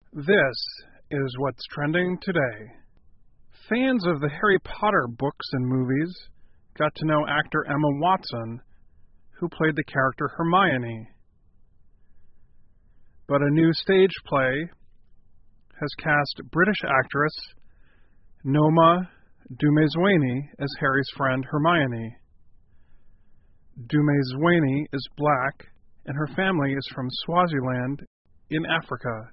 This is what's trending today. Fans of the Harry Potter books and movies got to know actor Emma Watson, who played the character Hermione. But a new stage play has cast British actress Noma Dumezweni as Harry's friend Hermione. Dumezweni is black, and her family is from Swaziland in Africa.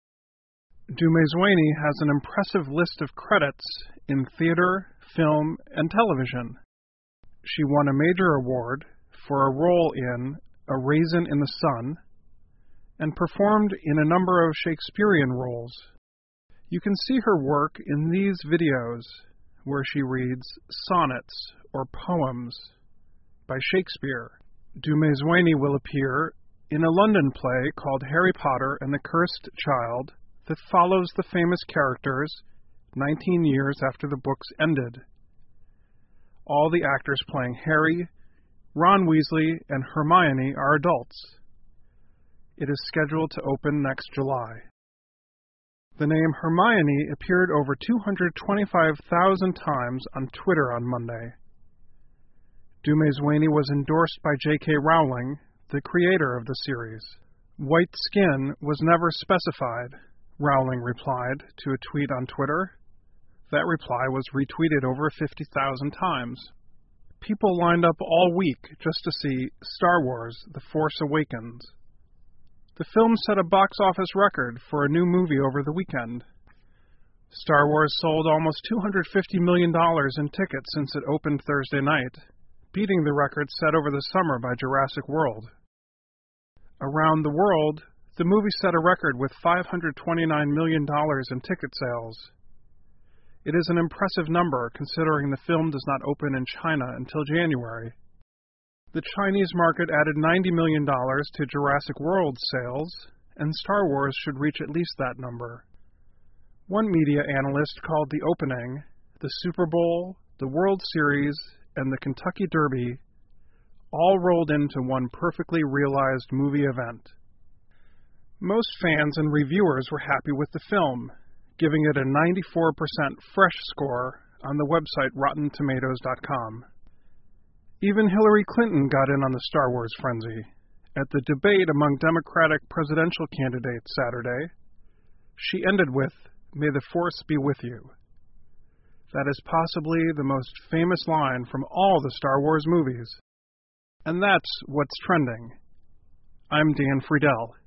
Dumezweni has an impressive list of credits in theater, film, and television. She won a major award for a role in A Raisin in the Sun and performed in a number of Shakespearean roles. You can see her work in these videos where she reads sonnets or poems by Shakespeare. Dumezweni will appear in a London play called Harry Potter and the Cursed Child that follows the famous characters 19 years after the books ended. All the actors playing Harry, Ron Weasley, and Hermione are adults. It is scheduled to open next July. The name Hermione appeared over 225,000 times on Twitter on Monday. Dumezweni was endorsed by J.K. Rowling, the creator of the series. White skin was never specified, Rowling replied to a tweet on Twitter. That reply was retweeted over 50,000 times. People lined up all week just to see Star Wars: The Force Awakens. The film set a box office record for a new movie over the weekend. Star Wars sold almost $250 million in tickets since it opened Thursday night, beating the record set over the summer by Jurassic World. Around the world, the movie set a record with $529 million in ticket sales. It is an impressive number considering the film does not open in China until January. The Chinese market added $90 million to Jurassic World's sales, and Star Wars should reach at least that number. One media analyst called the opening, the Super Bowl, the World Series, and the Kentucky Derby all rolled into one perfectly realized movie event. Most fans and reviewers were happy with the film, giving it a 94% fresh score on the website RottenTomatoes.com. Even Hillary Clinton got in on the Star Wars frenzy. At the debate among Democratic presidential candidates Saturday, she ended with, "May the Force be with you." That is possibly the most famous line from all the Star Wars movies. And that's what's trending. I'm Dan Friedel.